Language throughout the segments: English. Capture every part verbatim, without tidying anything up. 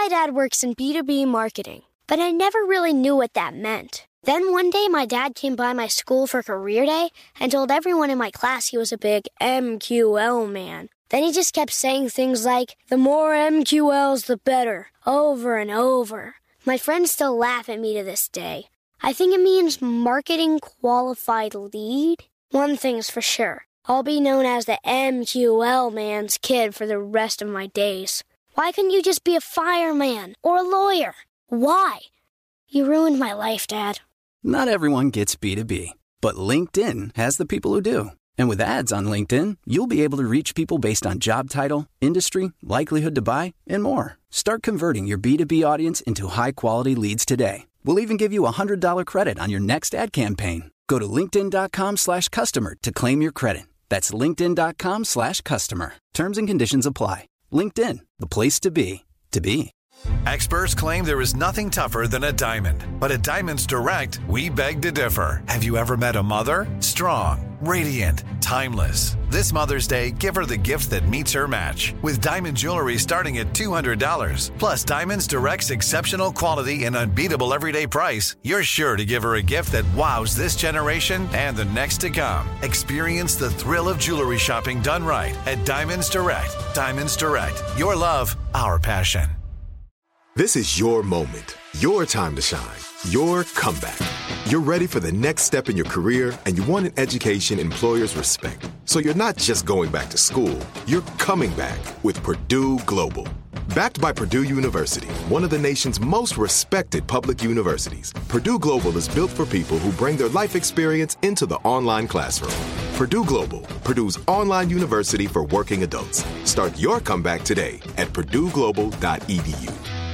My dad works in B two B marketing, but I never really knew what that meant. Then one day my dad came by my school for career day and told everyone in my class he was a big M Q L man. Then he just kept saying things like, the more M Q Ls, the better, over and over. My friends still laugh at me to this day. I think it means marketing qualified lead. One thing's for sure. I'll be known as the M Q L man's kid for the rest of my days. Why couldn't you just be a fireman or a lawyer? Why? You ruined my life, Dad. Not everyone gets B two B, but LinkedIn has the people who do. And with ads on LinkedIn, you'll be able to reach people based on job title, industry, likelihood to buy, and more. Start converting your B two B audience into high-quality leads today. We'll even give you a one hundred dollars credit on your next ad campaign. Go to linkedin.com slash customer to claim your credit. That's linkedin.com slash customer. Terms and conditions apply. LinkedIn, the place to be, to be. Experts claim there is nothing tougher than a diamond. But at Diamonds Direct, we beg to differ. Have you ever met a mother? Strong, radiant, timeless. This Mother's Day, give her the gift that meets her match. With diamond jewelry starting at two hundred dollars. Plus Diamonds Direct's exceptional quality and unbeatable everyday price, you're sure to give her a gift that wows this generation and the next to come. Experience the thrill of jewelry shopping done right at Diamonds Direct. Diamonds Direct. Your love, our passion. This is your moment, your time to shine, your comeback. You're ready for the next step in your career, and you want an education employers respect. So you're not just going back to school, you're coming back with Purdue Global. Backed by Purdue University, one of the nation's most respected public universities, Purdue Global is built for people who bring their life experience into the online classroom. Purdue Global, Purdue's online university for working adults. Start your comeback today at purdue global dot e d u.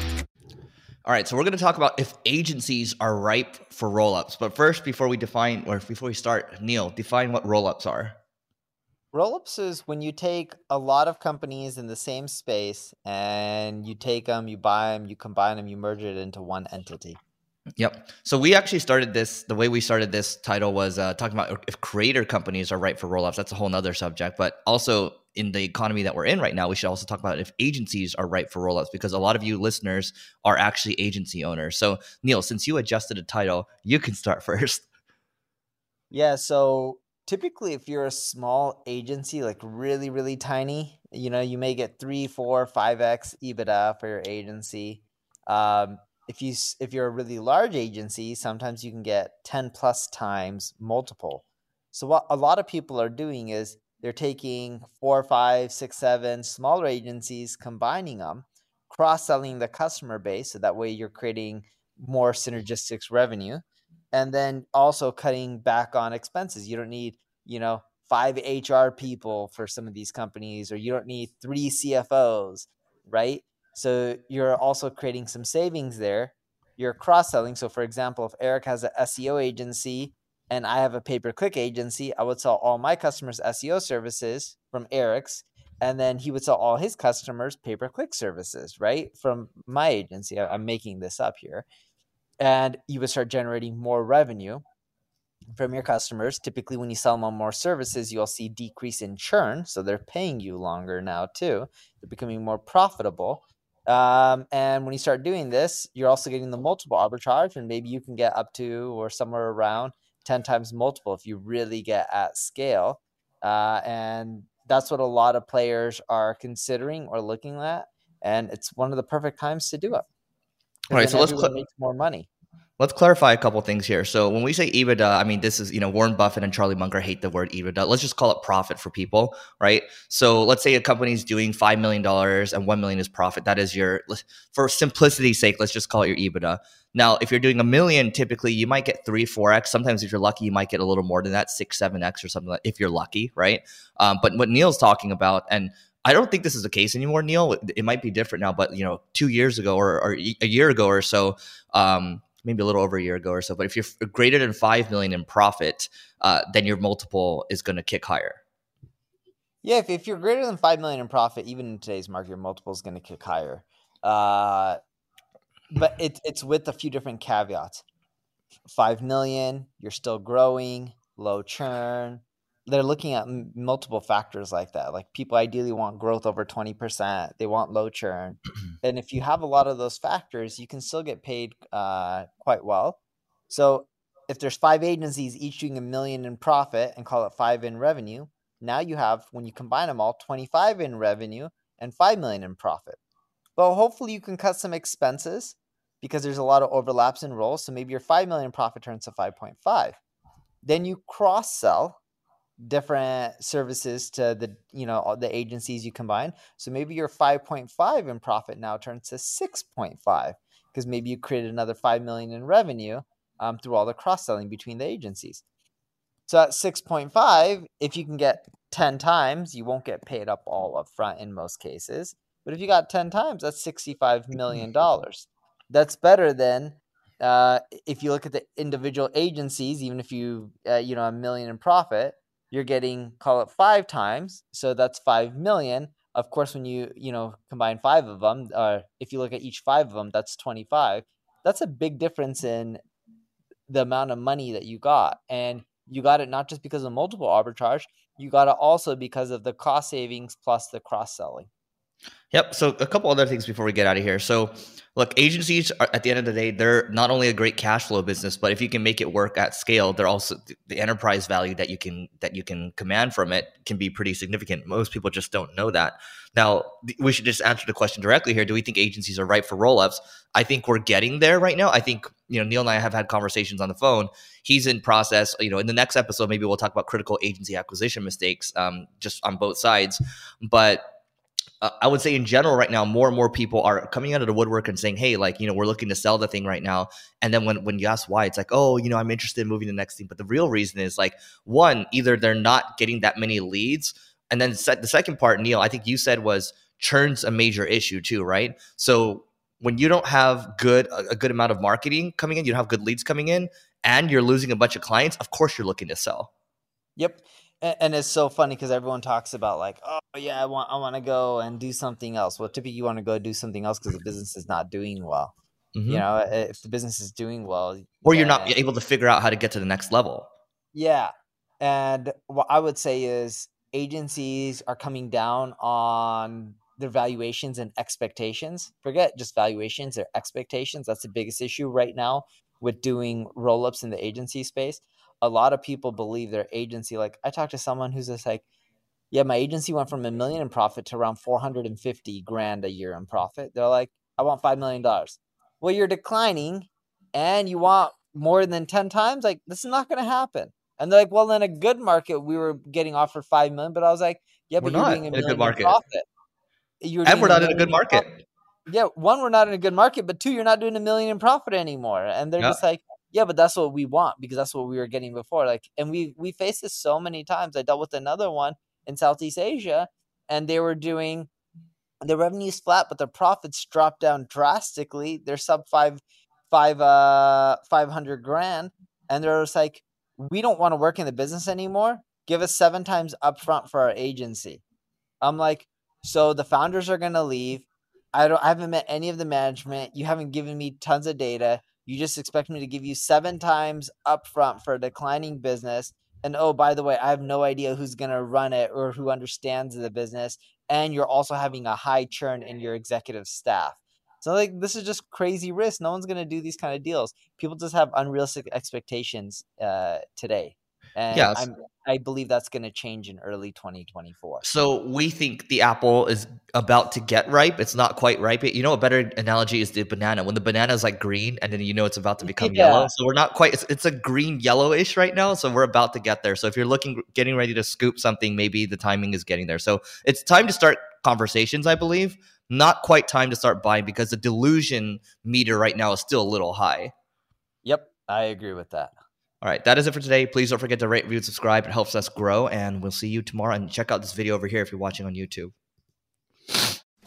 All right, so we're going to talk about if agencies are ripe for roll-ups. But first, before we define, or before we start, Neil, define what roll-ups are. Roll-ups is when you take a lot of companies in the same space and you take them, you buy them, you combine them, you merge it into one entity. Yep. So we actually started this, the way we started this title was uh, talking about if creator companies are ripe for roll-ups. That's a whole nother subject. But also in the economy that we're in right now, we should also talk about if agencies are ripe for roll-ups, because a lot of you listeners are actually agency owners. So Neil, since you adjusted a title, you can start first. Yeah. So typically if you're a small agency, like really, really tiny, you know, you may get three, four, five X EBITDA for your agency. Um, If you if you're a really large agency, sometimes you can get ten plus times multiple. So what a lot of people are doing is they're taking four, five, six, seven smaller agencies, combining them, cross-selling the customer base, so that way you're creating more synergistic revenue, and then also cutting back on expenses. You don't need, you know, five H R people for some of these companies, or you don't need three C F Os, right? So you're also creating some savings there. You're cross-selling. So for example, if Eric has an S E O agency and I have a pay-per-click agency, I would sell all my customers S E O services from Eric's, and then he would sell all his customers pay-per-click services, right? From my agency. I'm making this up here. And you would start generating more revenue from your customers. Typically, when you sell them more services, you'll see decrease in churn. So they're paying you longer now too. They're becoming more profitable. Um, and when you start doing this, you're also getting the multiple arbitrage, and maybe you can get up to or somewhere around ten times multiple if you really get at scale. Uh, and that's what a lot of players are considering or looking at. And it's one of the perfect times to do it. All right, so let's cl- make more money. Let's clarify a couple things here. So when we say EBITDA, I mean, this is, you know, Warren Buffett and Charlie Munger hate the word EBITDA. Let's just call it profit for people, right? So let's say a company is doing five million dollars and one million dollars is profit. That is your, for simplicity's sake, let's just call it your EBITDA. Now, if you're doing a million, typically you might get three, four X. Sometimes if you're lucky, you might get a little more than that, six, seven X or something like that, if you're lucky, right? Um, but what Neil's talking about, and I don't think this is the case anymore, Neil. It might be different now, but, you know, two years ago or, or a year ago or so, um, maybe a little over a year ago or so. But if you're greater than five million in profit, uh, then your multiple is going to kick higher. Yeah, if, if you're greater than five million in profit, even in today's market, your multiple is going to kick higher. Uh, but it, it's with a few different caveats. five million, you're still growing, low churn, they're looking at m- multiple factors like that. Like people ideally want growth over twenty percent. They want low churn. And if you have a lot of those factors, you can still get paid uh, quite well. So if there's five agencies each doing a million in profit and call it five in revenue, now you have, when you combine them all, twenty-five in revenue and five million in profit. But hopefully you can cut some expenses because there's a lot of overlaps in roles. So maybe your five million profit turns to five point five. Then you cross sell different services to the, you know, the agencies you combine. So maybe your five point five in profit now turns to six point five because maybe you created another five million in revenue um, through all the cross selling between the agencies. So at six point five, if you can get ten times, you won't get paid up all up front in most cases. But if you got ten times, that's sixty-five million dollars. That's better than uh, if you look at the individual agencies, even if you, uh, you know, a million in profit, you're getting, call it five times. So that's five million. Of course, when you, you know, combine five of them, or if you look at each five of them, that's twenty-five. That's a big difference in the amount of money that you got. And you got it not just because of multiple arbitrage, you got it also because of the cost savings plus the cross-selling. Yep. So a couple other things before we get out of here. So look, agencies are, at the end of the day, they're not only a great cash flow business, but if you can make it work at scale, they're also the enterprise value that you can that you can command from it can be pretty significant. Most people just don't know that. Now, we should just answer the question directly here. Do we think agencies are ripe for roll-ups? I think we're getting there right now. I think, you know, Neil and I have had conversations on the phone. He's in process. You know, in the next episode, maybe we'll talk about critical agency acquisition mistakes, um, just on both sides. But Uh, I would say in general right now, more and more people are coming out of the woodwork and saying, hey, like, you know, we're looking to sell the thing right now. And then when, when you ask why, it's like, oh, you know, I'm interested in moving to the next thing. But the real reason is like, one, either they're not getting that many leads. And then the second part, Neil, I think you said was churn's a major issue too, right? So when you don't have good a, a good amount of marketing coming in, you don't have good leads coming in, and you're losing a bunch of clients, of course you're looking to sell. Yep. And it's so funny because everyone talks about like, oh yeah, I want I want to go and do something else. Well, typically you want to go do something else because the business is not doing well. Mm-hmm. You know, if the business is doing well, or you're not able to figure out how to get to the next level. Yeah. And what I would say is agencies are coming down on their valuations and expectations. Forget just valuations, their expectations. That's the biggest issue right now with doing roll-ups in the agency space. A lot of people believe their agency, like I talked to someone who's just like, yeah, my agency went from a million in profit to around four hundred fifty grand a year in profit. They're like, I want five million dollars. Well, you're declining and you want more than ten times. Like, this is not going to happen. And they're like, well, in a good market, we were getting offered five million, but I was like, yeah, but we're you're not doing a in million a good market. in profit. You're and we're not in a good market. Profit. Yeah. One, we're not in a good market, but two, you're not doing a million in profit anymore. And they're yeah. just like, yeah, but that's what we want because that's what we were getting before. Like, and we we faced this so many times. I dealt with another one in Southeast Asia, and they were doing the revenue's flat, but the profits dropped down drastically. They're sub five, five, uh, five hundred grand, and they're just like, we don't want to work in the business anymore. Give us seven times upfront for our agency. I'm like, so the founders are gonna leave. I don't. I haven't met any of the management. You haven't given me tons of data. You just expect me to give you seven times upfront for a declining business. And oh, by the way, I have no idea who's going to run it or who understands the business. And you're also having a high churn in your executive staff. So like, this is just crazy risk. No one's going to do these kind of deals. People just have unrealistic expectations uh, today. And yes. I'm, I believe that's going to change in early twenty twenty-four. So we think the apple is about to get ripe. It's not quite ripe yet. You know, a better analogy is the banana. When the banana is like green and then you know it's about to become yeah. yellow. So we're not quite, it's, it's a green yellowish right now. So we're about to get there. So if you're looking, getting ready to scoop something, maybe the timing is getting there. So it's time to start conversations, I believe. Not quite time to start buying because the delusion meter right now is still a little high. Yep, I agree with that. All right, that is it for today. Please don't forget to rate, review, and subscribe. It helps us grow, and we'll see you tomorrow. And check out this video over here if you're watching on YouTube.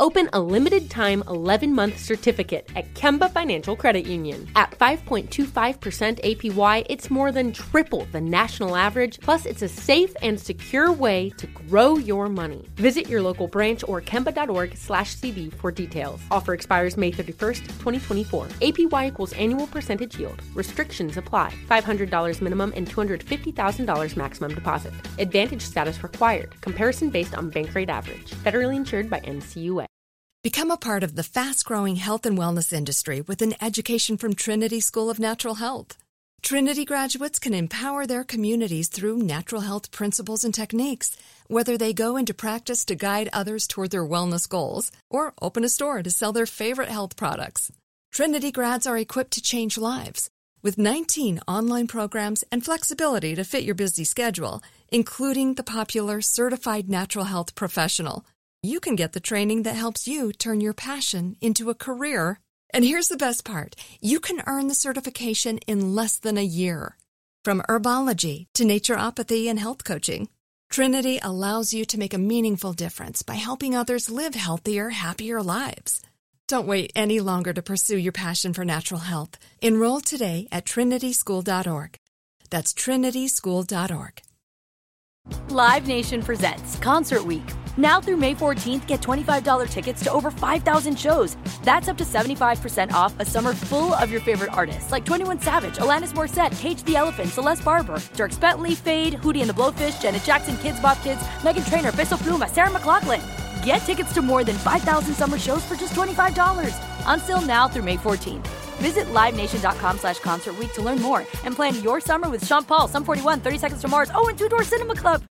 Open a limited-time eleven-month certificate at Kemba Financial Credit Union. At five point two five percent A P Y, it's more than triple the national average, plus it's a safe and secure way to grow your money. Visit your local branch or kemba.org slash CD for details. Offer expires May thirty-first, twenty twenty-four. A P Y equals annual percentage yield. Restrictions apply. five hundred dollars minimum and two hundred fifty thousand dollars maximum deposit. Advantage status required. Comparison based on bank rate average. Federally insured by N C U A. Become a part of the fast-growing health and wellness industry with an education from Trinity School of Natural Health. Trinity graduates can empower their communities through natural health principles and techniques, whether they go into practice to guide others toward their wellness goals or open a store to sell their favorite health products. Trinity grads are equipped to change lives. With nineteen online programs and flexibility to fit your busy schedule, including the popular Certified Natural Health Professional, you can get the training that helps you turn your passion into a career. And here's the best part. You can earn the certification in less than a year. From herbology to naturopathy and health coaching, Trinity allows you to make a meaningful difference by helping others live healthier, happier lives. Don't wait any longer to pursue your passion for natural health. Enroll today at trinity school dot org. That's trinity school dot org. Live Nation presents Concert Week. Now through May fourteenth, get twenty-five dollars tickets to over five thousand shows. That's up to seventy-five percent off a summer full of your favorite artists like twenty-one Savage, Alanis Morissette, Cage the Elephant, Celeste Barber, Dierks Bentley, Fade, Hootie and the Blowfish, Janet Jackson, Kidz Bop Kids, Meghan Trainor, Peso Pluma, Sarah McLachlan. Get tickets to more than five thousand summer shows for just twenty-five dollars. Until now through May fourteenth. Visit livenation.com slash concert week to learn more and plan your summer with Sean Paul, Sum forty-one, thirty Seconds to Mars, oh, and Two Door Cinema Club.